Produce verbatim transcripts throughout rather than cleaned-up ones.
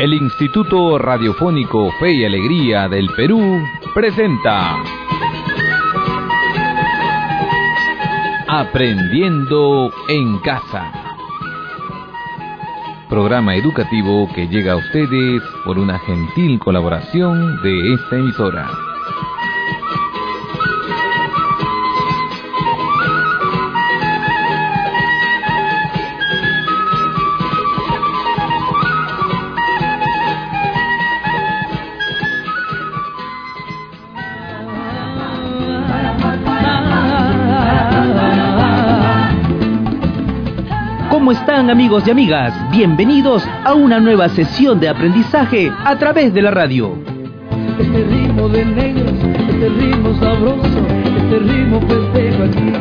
El Instituto Radiofónico Fe y Alegría del Perú presenta Aprendiendo en Casa, programa educativo que llega a ustedes por una gentil colaboración de esta emisora. ¿Cómo están, amigos y amigas? Bienvenidos a una nueva sesión de aprendizaje a través de la radio. Este ritmo de negros, este ritmo sabroso, este ritmo festejo aquí.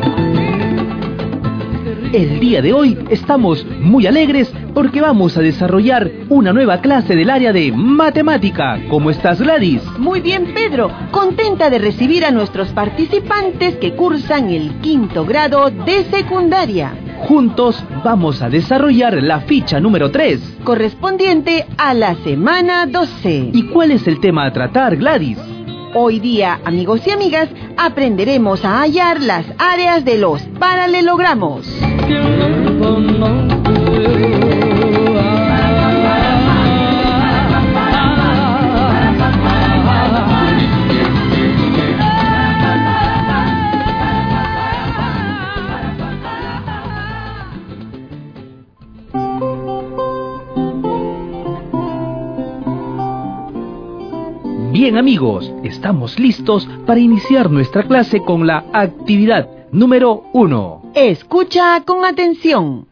El día de hoy estamos muy alegres porque vamos a desarrollar una nueva clase del área de matemática. ¿Cómo estás, Gladys? Muy bien, Pedro. Contenta de recibir a nuestros participantes que cursan el quinto grado de secundaria. Juntos vamos a desarrollar la ficha número tres, correspondiente a la semana doce. ¿Y cuál es el tema a tratar, Gladys? Hoy día, amigos y amigas, aprenderemos a hallar las áreas de los paralelogramos. Bien, amigos, estamos listos para iniciar nuestra clase con la actividad número uno. Escucha con atención.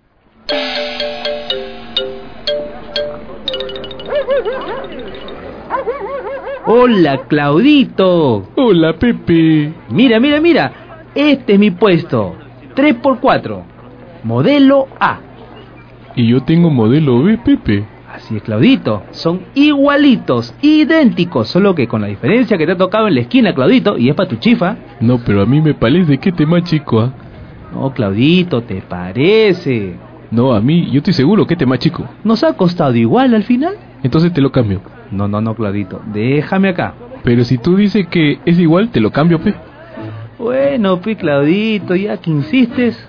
Hola, Claudito. Hola, Pepe. Mira, mira, mira. Este es mi puesto. tres por cuatro. Modelo A. Y yo tengo modelo B, Pepe. Así es, Claudito. Son igualitos, idénticos, solo que con la diferencia que te ha tocado en la esquina, Claudito, y es para tu chifa. No, pero a mí me parece que este más chico, ¿ah? ¿eh? No, Claudito, ¿te parece? No, a mí, yo estoy seguro que este más chico. ¿Nos ha costado igual al final? Entonces te lo cambio. No, no, no, Claudito, déjame acá. Pero si tú dices que es igual, te lo cambio, Pe. Bueno, Pe, Claudito, ya que insistes.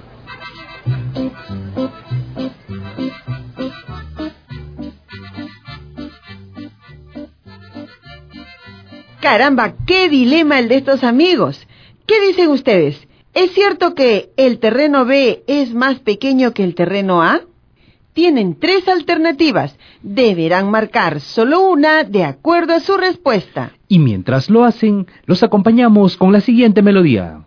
Caramba, qué dilema el de estos amigos. ¿Qué dicen ustedes? ¿Es cierto que el terreno B es más pequeño que el terreno A? Tienen tres alternativas. Deberán marcar solo una de acuerdo a su respuesta. Y mientras lo hacen, los acompañamos con la siguiente melodía.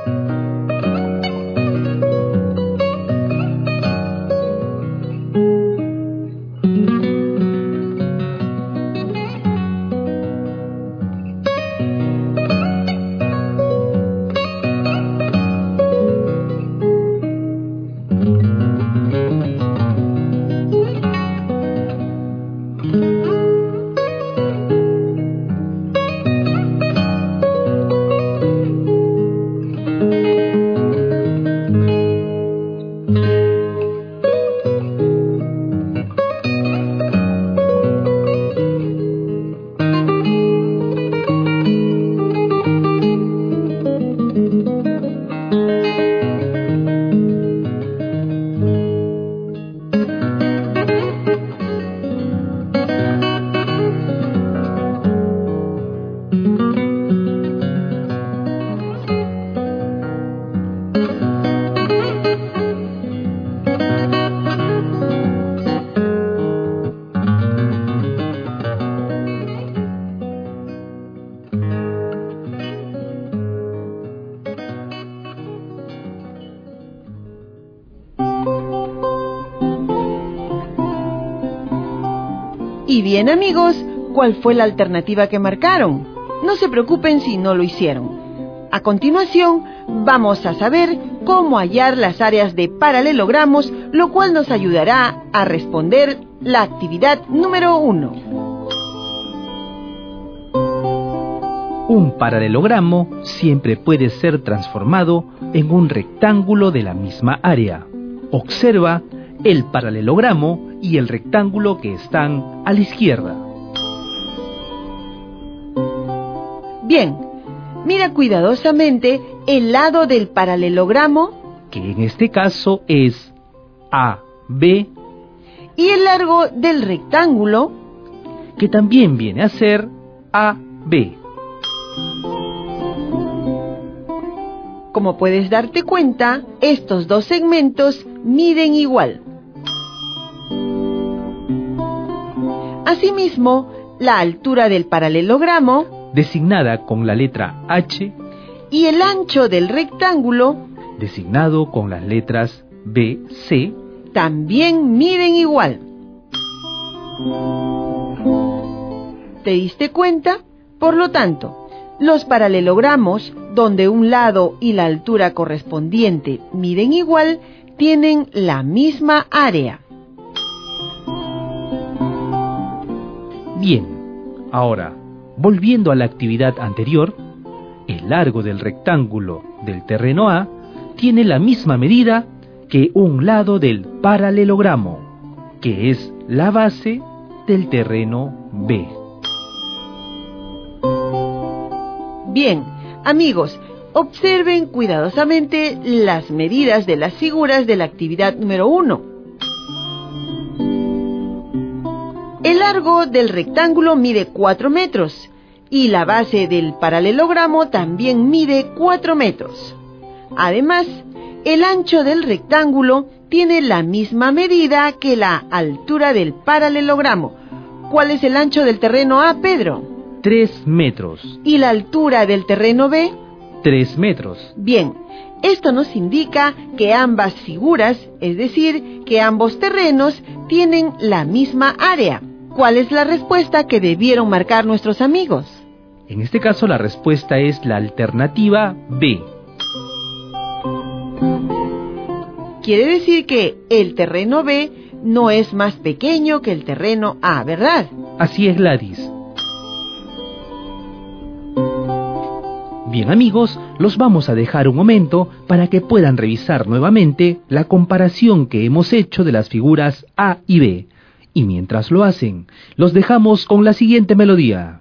Y bien, amigos, ¿cuál fue la alternativa que marcaron? No se preocupen si no lo hicieron. A continuación, vamos a saber cómo hallar las áreas de paralelogramos, lo cual nos ayudará a responder la actividad número uno. Un paralelogramo siempre puede ser transformado en un rectángulo de la misma área. Observa el paralelogramo y el rectángulo que están a la izquierda. Bien, mira cuidadosamente el lado del paralelogramo, que en este caso es A B, y el largo del rectángulo, que también viene a ser A B. Como puedes darte cuenta, estos dos segmentos miden igual. Asimismo, la altura del paralelogramo, designada con la letra H, y el ancho del rectángulo, designado con las letras B C, también miden igual. ¿Te diste cuenta? Por lo tanto, los paralelogramos, donde un lado y la altura correspondiente miden igual, tienen la misma área. Bien, ahora, volviendo a la actividad anterior, el largo del rectángulo del terreno A tiene la misma medida que un lado del paralelogramo, que es la base del terreno B. Bien, amigos, observen cuidadosamente las medidas de las figuras de la actividad número uno. El largo del rectángulo mide cuatro metros y la base del paralelogramo también mide cuatro metros. Además, el ancho del rectángulo tiene la misma medida que la altura del paralelogramo. ¿Cuál es el ancho del terreno A, Pedro? Tres metros. ¿Y la altura del terreno B? Tres metros. Bien, esto nos indica que ambas figuras, es decir, que ambos terrenos, tienen la misma área. ¿Cuál es la respuesta que debieron marcar nuestros amigos? En este caso la respuesta es la alternativa B. Quiere decir que el terreno B no es más pequeño que el terreno A, ¿verdad? Así es, Gladys. Bien, amigos, los vamos a dejar un momento para que puedan revisar nuevamente la comparación que hemos hecho de las figuras A y B. Y mientras lo hacen, los dejamos con la siguiente melodía.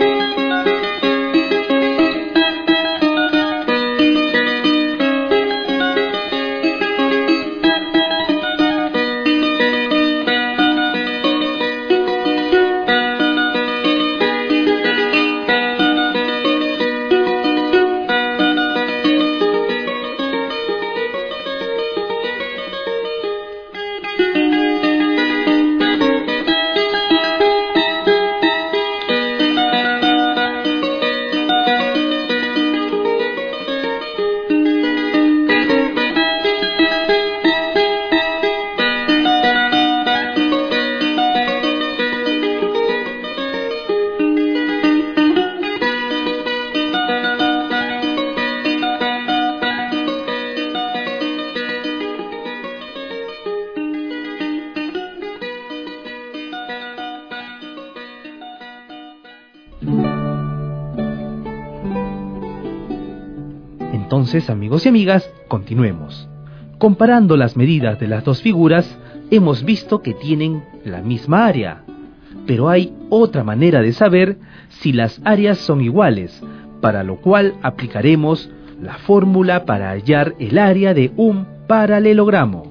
Entonces, amigos y amigas, continuemos. Comparando las medidas de las dos figuras, hemos visto que tienen la misma área. Pero hay otra manera de saber si las áreas son iguales, para lo cual aplicaremos la fórmula para hallar el área de un paralelogramo.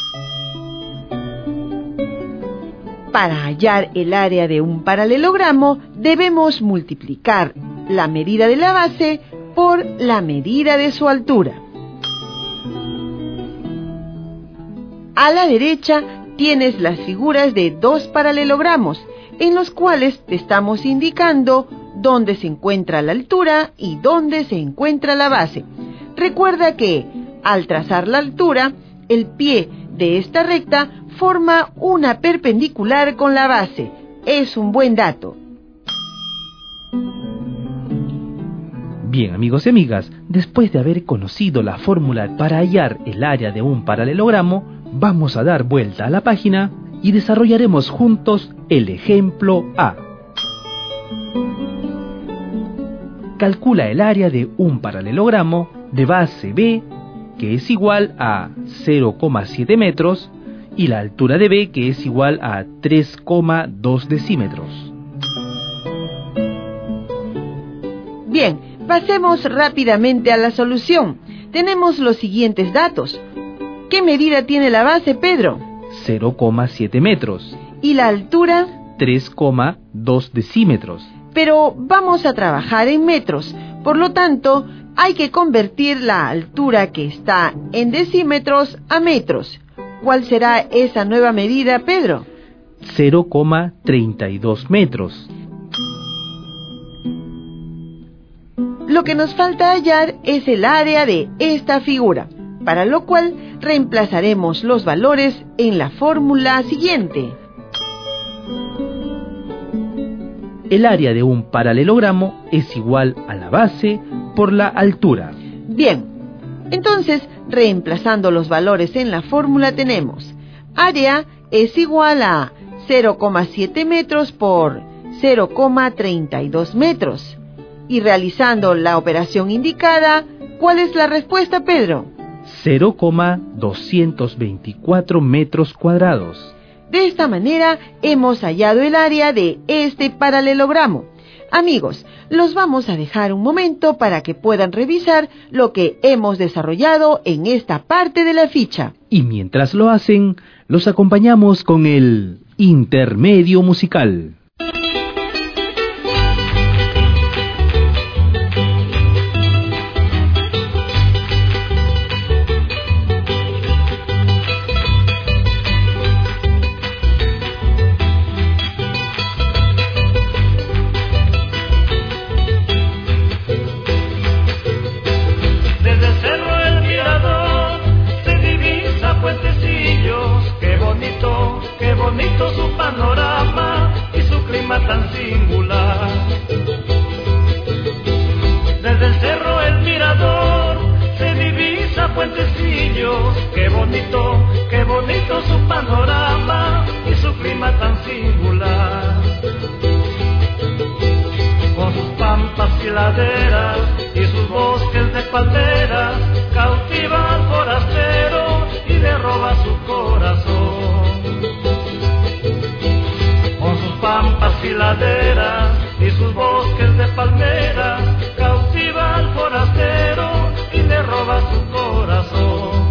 Para hallar el área de un paralelogramo, debemos multiplicar la medida de la base por la medida de su altura. A la derecha tienes las figuras de dos paralelogramos, en los cuales te estamos indicando dónde se encuentra la altura y dónde se encuentra la base. Recuerda que, al trazar la altura, el pie de esta recta forma una perpendicular con la base. Es un buen dato. Bien, amigos y amigas, después de haber conocido la fórmula para hallar el área de un paralelogramo, vamos a dar vuelta a la página y desarrollaremos juntos el ejemplo A. Calcula el área de un paralelogramo de base B, que es igual a cero coma siete metros, y la altura de B, que es igual a tres coma dos decímetros. Bien, pasemos rápidamente a la solución. Tenemos los siguientes datos. ¿Qué medida tiene la base, Pedro? cero coma siete metros. ¿Y la altura? tres coma dos decímetros. Pero vamos a trabajar en metros. Por lo tanto, hay que convertir la altura que está en decímetros a metros. ¿Cuál será esa nueva medida, Pedro? cero coma treinta y dos metros. Lo que nos falta hallar es el área de esta figura, para lo cual reemplazaremos los valores en la fórmula siguiente. El área de un paralelogramo es igual a la base por la altura. Bien, entonces, reemplazando los valores en la fórmula tenemos área es igual a cero coma siete metros por cero coma treinta y dos metros. Y realizando la operación indicada, ¿cuál es la respuesta, Pedro? cero coma doscientos veinticuatro metros cuadrados. De esta manera hemos hallado el área de este paralelogramo. Amigos, los vamos a dejar un momento para que puedan revisar lo que hemos desarrollado en esta parte de la ficha. Y mientras lo hacen, los acompañamos con el intermedio musical. Su panorama y su clima tan singular. Desde el cerro El Mirador se divisa Puentecillos. Qué bonito, qué bonito su panorama y su clima tan singular. Con sus pampas y laderas y sus bosques de palmeras, cautiva al forastero y le roba su corazón. Pampas y laderas y sus bosques de palmeras, cautiva al forastero y le roba su corazón.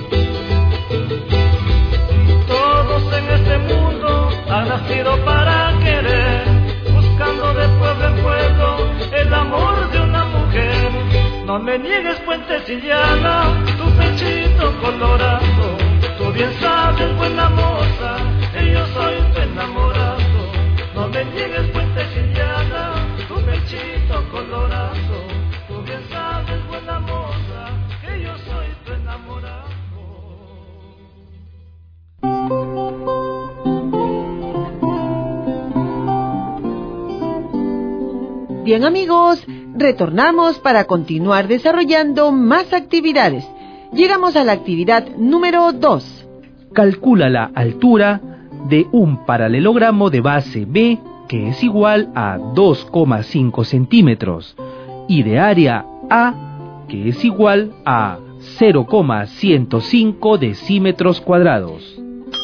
Todos en este mundo han nacido para querer, buscando de pueblo en pueblo el amor de una mujer. No me niegues, puentecillana, tu pechito colorado, tú bien sabes, buena moza, que yo soy tu enamorado. No me niegues, puentecillana, tu pechito colorado, tú bien sabes, buena moza, que yo soy tu enamorado. Bien, amigos, retornamos para continuar desarrollando más actividades. Llegamos a la actividad número dos. Calcula la altura de un paralelogramo de base B, que es igual a dos coma cinco centímetros, y de área A, que es igual a cero coma ciento cinco decímetros cuadrados.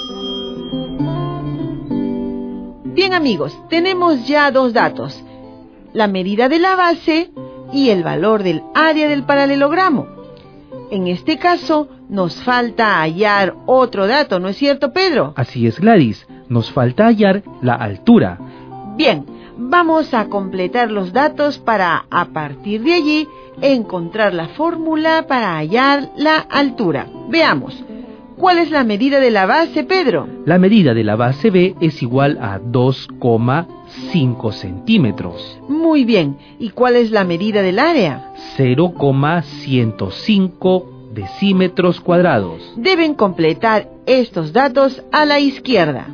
Bien, amigos, tenemos ya dos datos: la medida de la base y el valor del área del paralelogramo. En este caso, nos falta hallar otro dato, ¿no es cierto, Pedro? Así es, Gladys, nos falta hallar la altura. Bien, vamos a completar los datos para, a partir de allí, encontrar la fórmula para hallar la altura. Veamos, ¿cuál es la medida de la base, Pedro? La medida de la base B es igual a dos coma cinco centímetros. Muy bien, ¿y cuál es la medida del área? cero coma ciento cinco decímetros cuadrados. Deben completar estos datos a la izquierda.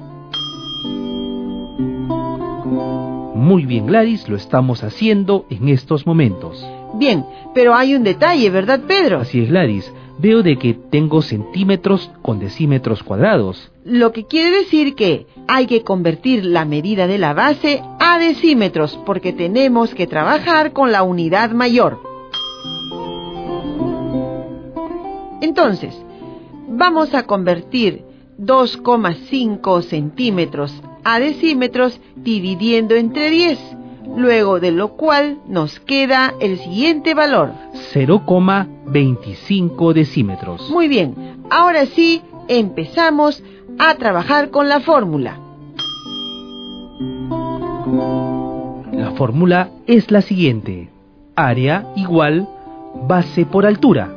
Muy bien, Gladys, lo estamos haciendo en estos momentos. Bien, pero hay un detalle, ¿verdad, Pedro? Así es, Gladys. Veo de que tengo centímetros con decímetros cuadrados. Lo que quiere decir que hay que convertir la medida de la base a decímetros, porque tenemos que trabajar con la unidad mayor. Entonces, vamos a convertir dos coma cinco centímetros a decímetros dividiendo entre diez, luego de lo cual nos queda el siguiente valor. cero coma veinticinco decímetros. Muy bien, ahora sí empezamos a trabajar con la fórmula. La fórmula es la siguiente: área igual base por altura.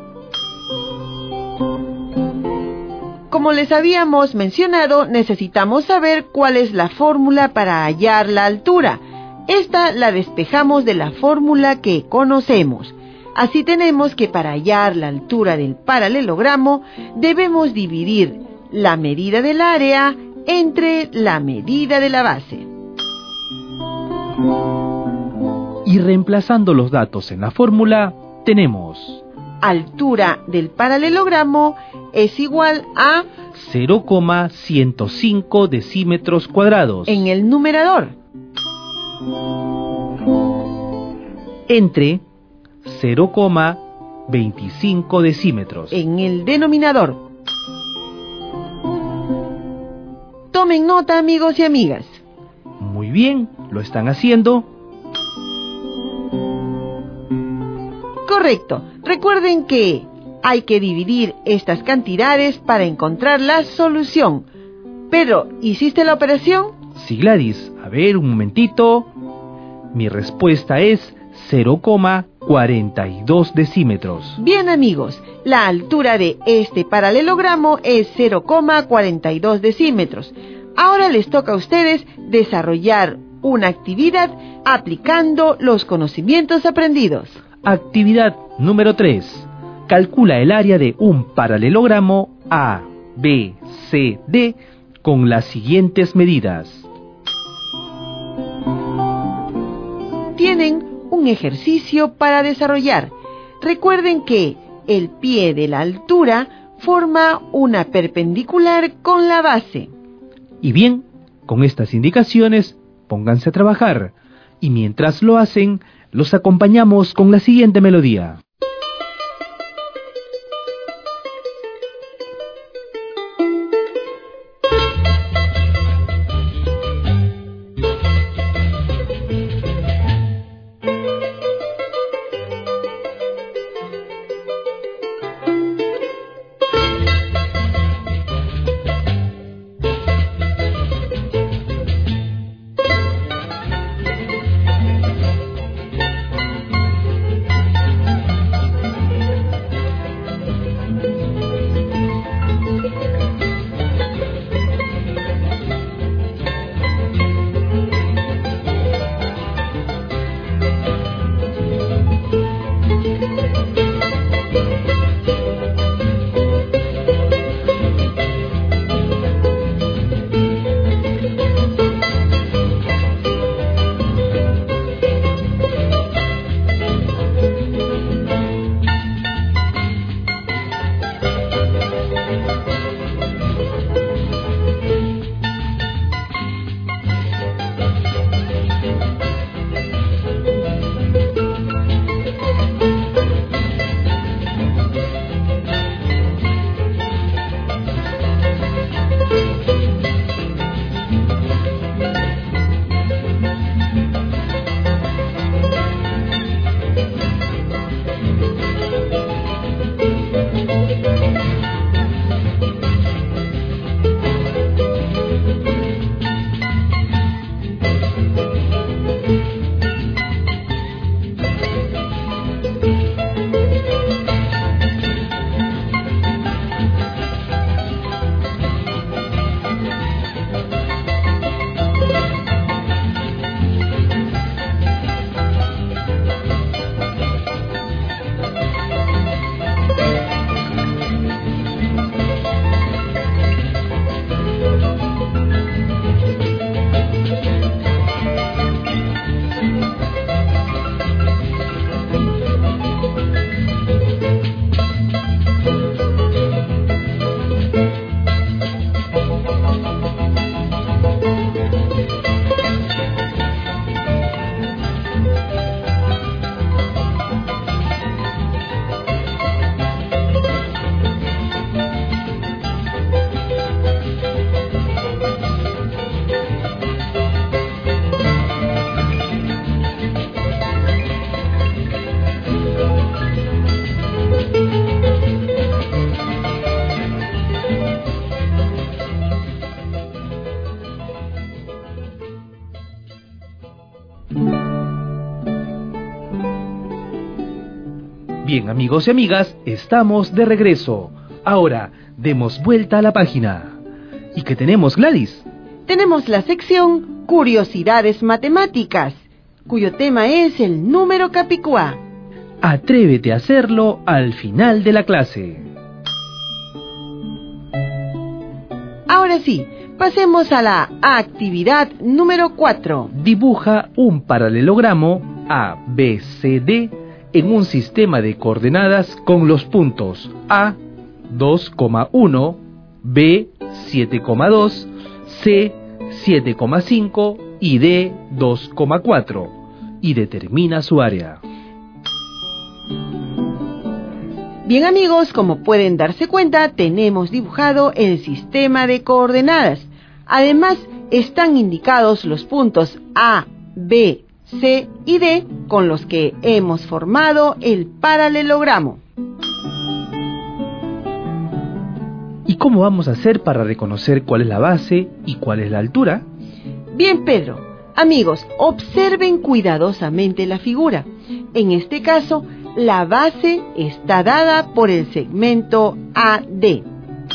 Como les habíamos mencionado, necesitamos saber cuál es la fórmula para hallar la altura. Esta la despejamos de la fórmula que conocemos. Así tenemos que para hallar la altura del paralelogramo debemos dividir la medida del área entre la medida de la base. Y reemplazando los datos en la fórmula, tenemos altura del paralelogramo es igual a cero coma ciento cinco decímetros cuadrados en el numerador, entre cero coma veinticinco decímetros en el denominador. Tomen nota, amigos y amigas. Muy bien, lo están haciendo. Correcto. Recuerden que hay que dividir estas cantidades para encontrar la solución. Pero, ¿hiciste la operación? Sí, Gladys. A ver, un momentito. Mi respuesta es cero coma cuarenta y dos decímetros. Bien, amigos, la altura de este paralelogramo es cero coma cuarenta y dos decímetros. Ahora les toca a ustedes desarrollar una actividad aplicando los conocimientos aprendidos. Actividad número tres. Calcula el área de un paralelogramo A, B, C, D con las siguientes medidas. Tienen un ejercicio para desarrollar. Recuerden que el pie de la altura forma una perpendicular con la base. Y bien, con estas indicaciones, pónganse a trabajar. Y mientras lo hacen, los acompañamos con la siguiente melodía. Bien, amigos y amigas, estamos de regreso. Ahora, demos vuelta a la página. ¿Y qué tenemos, Gladys? Tenemos la sección Curiosidades Matemáticas, cuyo tema es el número capicúa. Atrévete a hacerlo al final de la clase. Ahora sí, pasemos a la actividad número cuatro. Dibuja un paralelogramo A, B, C, D en un sistema de coordenadas con los puntos A, dos coma uno, B, siete coma dos, C, siete coma cinco y D, dos coma cuatro, y determina su área. Bien, amigos, como pueden darse cuenta, tenemos dibujado el sistema de coordenadas. Además, están indicados los puntos A, B, C y D con los que hemos formado el paralelogramo. ¿Y cómo vamos a hacer para reconocer cuál es la base y cuál es la altura? Bien, Pedro. Amigos, observen cuidadosamente la figura. En este caso, la base está dada por el segmento A D.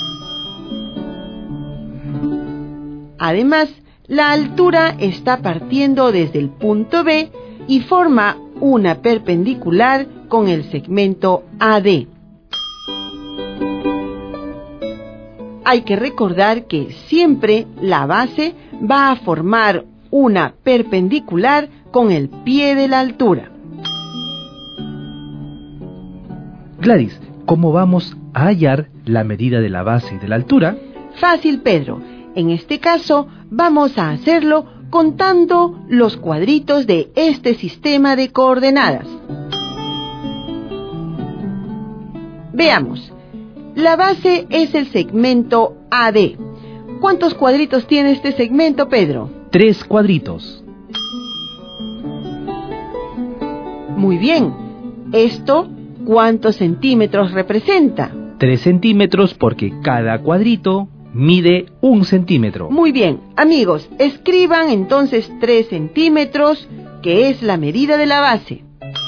Además, la altura está partiendo desde el punto B y forma una perpendicular con el segmento A D. Hay que recordar que siempre la base va a formar una perpendicular con el pie de la altura. Gladys, ¿cómo vamos a hallar la medida de la base y de la altura? Fácil, Pedro. En este caso, vamos a hacerlo contando los cuadritos de este sistema de coordenadas. Veamos. La base es el segmento A D. ¿Cuántos cuadritos tiene este segmento, Pedro? Tres cuadritos. Muy bien. ¿Esto cuántos centímetros representa? Tres centímetros porque cada cuadrito mide un centímetro. Muy bien. Amigos, escriban entonces tres centímetros, que es la medida de la base.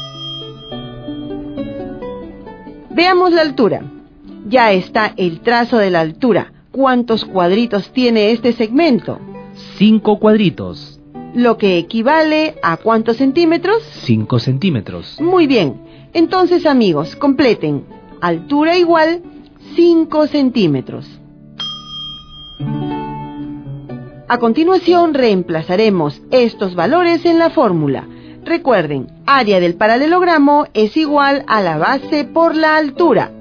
Veamos la altura. Ya está el trazo de la altura. ¿Cuántos cuadritos tiene este segmento? Cinco cuadritos. Lo que equivale a ¿cuántos centímetros? Cinco centímetros. Muy bien. Entonces, amigos, completen. Altura igual cinco centímetros. A continuación, reemplazaremos estos valores en la fórmula. Recuerden, área del paralelogramo es igual a la base por la altura.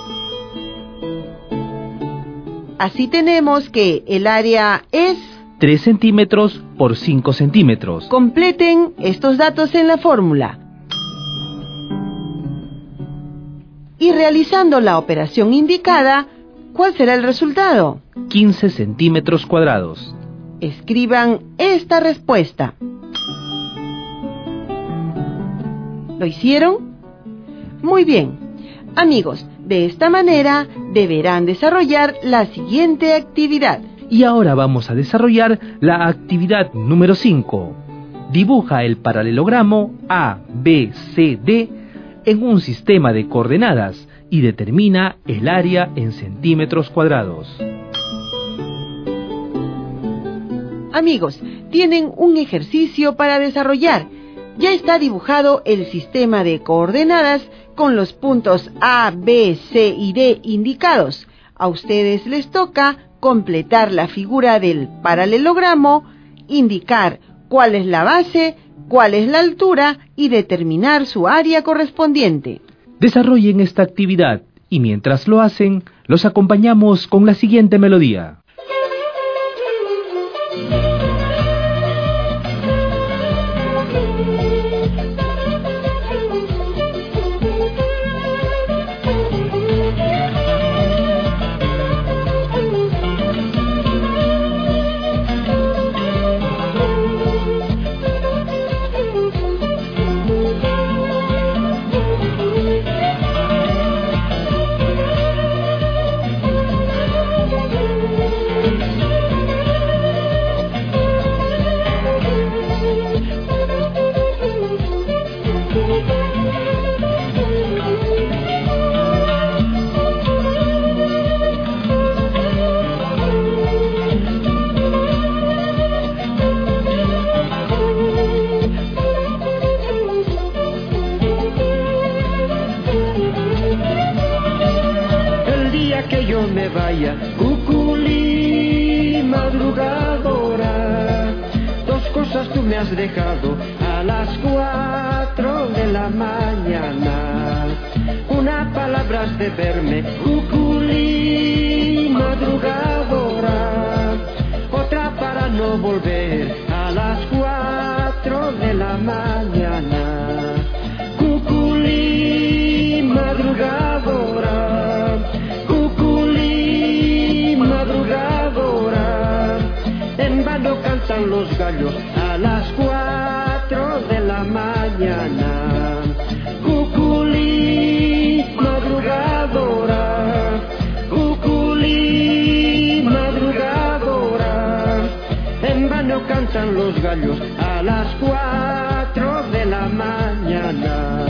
Así tenemos que el área es tres centímetros por cinco centímetros. Completen estos datos en la fórmula. Y realizando la operación indicada, ¿cuál será el resultado? quince centímetros cuadrados. Escriban esta respuesta. ¿Lo hicieron? Muy bien. Amigos, de esta manera deberán desarrollar la siguiente actividad. Y ahora vamos a desarrollar la actividad número cinco. Dibuja el paralelogramo A, B, C, D en un sistema de coordenadas y determina el área en centímetros cuadrados. Amigos, tienen un ejercicio para desarrollar. Ya está dibujado el sistema de coordenadas con los puntos A, B, C y D indicados. A ustedes les toca completar la figura del paralelogramo, indicar cuál es la base, cuál es la altura y determinar su área correspondiente. Desarrollen esta actividad y mientras lo hacen, los acompañamos con la siguiente melodía. me has dejado a las cuatro de la mañana. Una palabra has de verme, cuculí madrugadora. Otra para no volver a las cuatro de la mañana. Cuculí madrugadora. Cuculí madrugadora. En vano cantan los gallos a las cuatro de la mañana. Cuculí madrugadora. Cuculí madrugadora. En vano cantan los gallos a las cuatro de la mañana.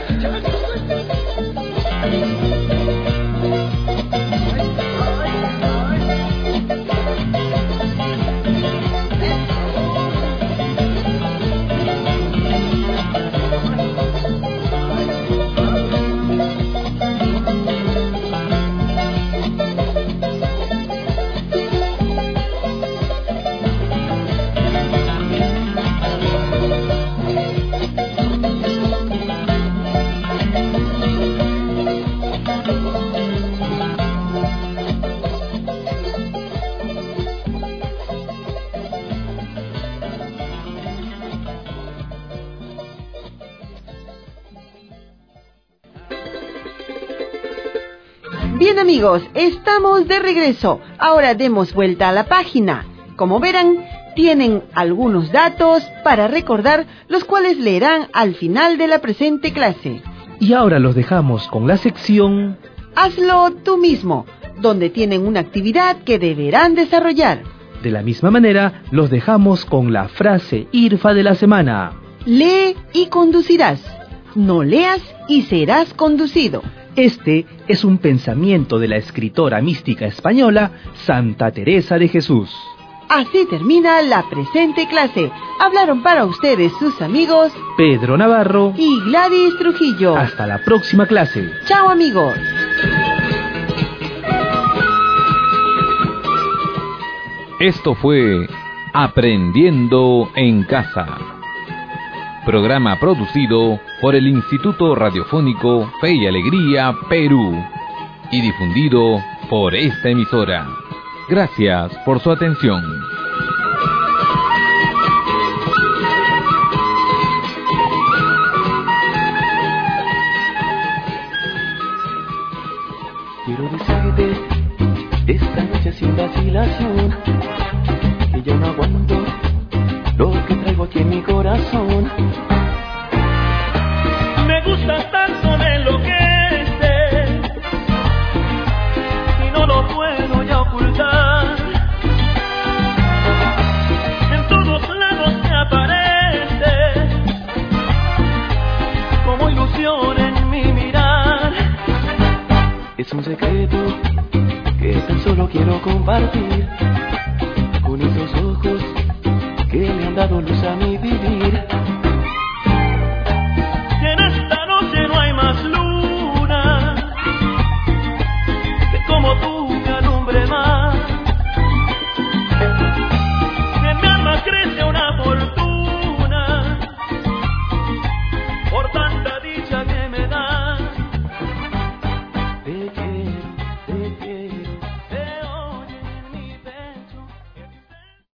Bien amigos, estamos de regreso. Ahora demos vuelta a la página. Como verán, tienen algunos datos para recordar, los cuales leerán al final de la presente clase. Y ahora los dejamos con la sección Hazlo tú mismo, donde tienen una actividad que deberán desarrollar. De la misma manera, los dejamos con la frase IRFA de la semana. Lee y conducirás. No leas y serás conducido. Este es un pensamiento de la escritora mística española Santa Teresa de Jesús. Así termina la presente clase. Hablaron para ustedes sus amigos Pedro Navarro y Gladys Trujillo. Hasta la próxima clase. Chao amigos. Esto fue Aprendiendo en Casa. Programa producido por el Instituto Radiofónico Fe y Alegría, Perú, y difundido por esta emisora. Gracias por su atención. Quiero decirte esta noche sin vacilación que yo no aguanto lo que traigo aquí en mi corazón. Me gusta tanto, me enloquece y no lo puedo ya ocultar. En todos lados me aparece como ilusión en mi mirar. Es un secreto que tan solo quiero compartir con esos ojos que me han dado luz a mi vivir.